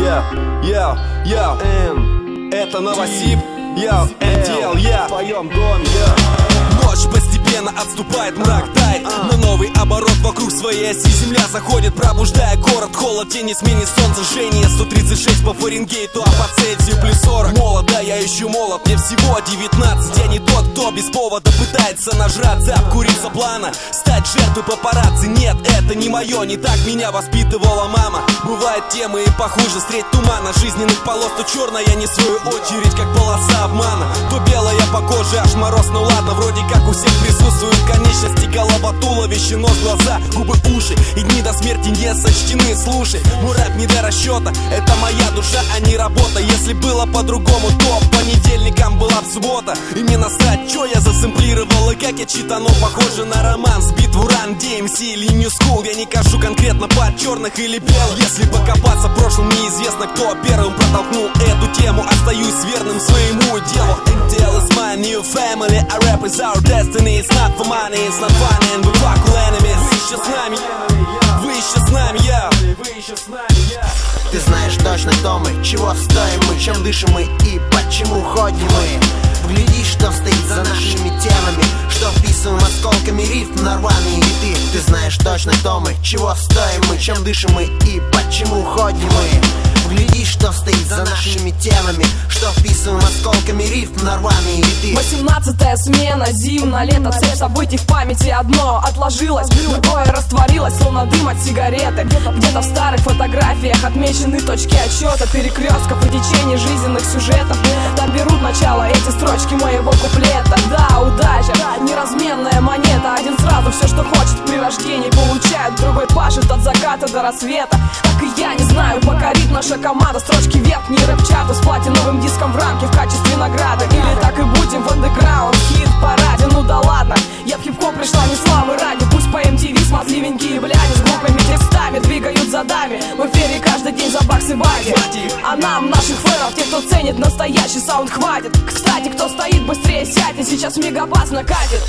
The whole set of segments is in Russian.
Это Новосиб, МТЛ, в твоем доме, Ночь постепенно отступает, мрак тает, на новый оборот вокруг своей оси земля заходит, пробуждая город, холод, тени, сменит солнце, жжение 136 по Фаренгейту, а по Цельсию плюс 40. Молод, да, я еще молод, мне всего 19. Я не тот, кто без повода пытается нажраться, обкуриться плана, стать жертвой папарацци. Нет, это не мое, не так меня воспитывала мама. Бывают темы и похуже, средь тумана жизненных полос, то черная не в свою очередь, как полоса обмана, то белая по коже, аж мороз, ну ладно, вроде как у всех присутствуют конечности, голова, туловище, нос, глаза, губы, уши, и дни до смерти не сочтены. Слушай, мой рэп не до расчета, это моя душа, а не работа. Если было по-другому, то понедельникам была б суббота. И мне насрать, чё я засэмплировал и как я читану. Похоже на роман, сбит в уран, DMC или New School. Я не кажу конкретно под черных или белых. Если покопаться в прошлом, неизвестно, кто первым протолкнул эту тему. Остаюсь верным своему делу. MTL is my new family, I rap is our destiny. It's not for money, it's not fun, and we fuck all enemies. Вы еще с нами, вы еще с нами, вы еще с нами, Ты знаешь точно, кто мы, чего стоим мы, чем дышим мы и почему ходим мы. Вглядись, что стоит за нашими темами, что вписываем осколками рифм на рваные биты. Ты знаешь точно, кто мы, чего стоим мы, чем дышим мы и почему ходим мы. Вглядись, что стоит за нашими темами, что вписываем осколками рифм на рваные биты. 18-я смена, зимно, лето, цепь событий в памяти. Одно отложилось, другое растворилось, словно дым от сигареты. Где-то в старых фотографиях отмечены точки отсчета перекрестков и течений жизненных сюжетов. Там берут начало эти строчки моего куплета. Да, удача, неразменная монета. Один сразу все, что хочет при рождении получает, другой пашет от заката до рассвета. Так и я не знаю, покорит наша команда строчки верхней рэп-чарта с платиновым диском в рамке в качестве награды. Или так и будем в андеграунд хит-параде. Ну да ладно, я в хип-хоп пришла не славы ради. Пусть по MTV смазливенькие бляди с глупыми текстами двигают задами. В эфире каждый день за баксы баги. А нам, наших фэров, те, кто ценит настоящий саунд, хватит. Кстати, кто стоит, быстрее сядьте, сейчас мегабас накатит.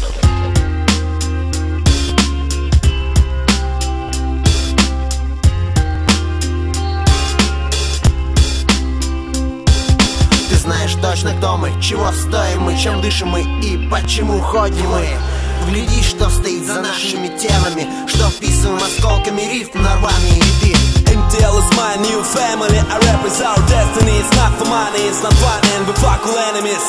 Знаешь точно, кто мы, чего стоим мы, чем дышим мы и почему ходим мы. Вглядись, что стоит за нашими темами, что вписываем осколками рифм на рваные биты. MTL is my new family, I rap is our destiny. It's not for money, it's not fun, and we fuck all enemies.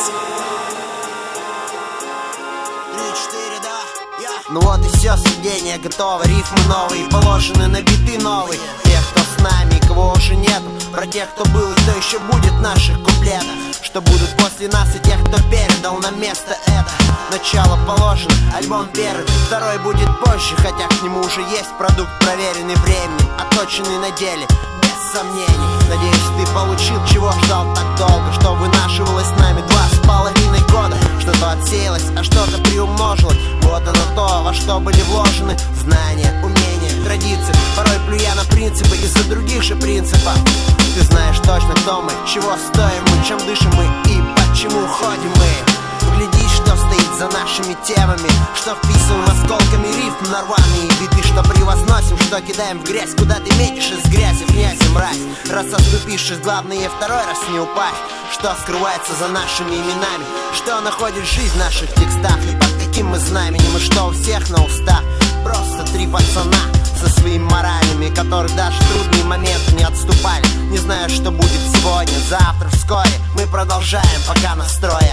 3-4, да, Ну вот и все, сведение готово, рифмы новые, положены на биты новые. Тех, кто с нами, кого уже нету, про тех, кто был и кто еще будет наших куплетов. Что будут после нас и тех, кто передал на место это. Начало положено, альбом первый, второй будет позже, хотя к нему уже есть продукт, проверенный временем, отточенный на деле, без сомнений. Надеюсь, ты получил, чего ждал так долго, что вынашивалось с нами 2,5 года. Что-то отсеялось, а что-то приумножилось. Вот оно то, во что были вложены знания, умения, традиции. Порой плюя на принципы из-за других же принципов. Ты знаешь точно, кто мы, чего стоим мы, чем дышим мы и почему ходим мы. Глядишь, что стоит за нашими темами, что вписываем осколками рифм на рваные биты. Что превозносим, что кидаем в грязь, куда ты метишь из грязи в князе мразь. Раз оступившись, главное второй раз не упасть. Что скрывается за нашими именами, что находит жизнь в наших текстах и под каким мы знаменем, и что у всех на устах. Просто три пацана со своими моралями, которых даже в трудные моменты не отступали. Не знаю, что будет сегодня, завтра, вскоре. Мы продолжаем, пока настроя.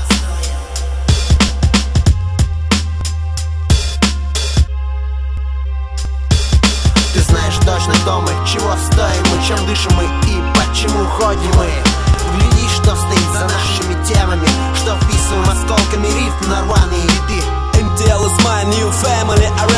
Ты знаешь точно, кто мы, чего стоим мы, чем дышим мы и почему ходим мы. Глядишь, что стоит за нашими темами, что вписываем осколками рифм на рваные биты. MTL is my new family, I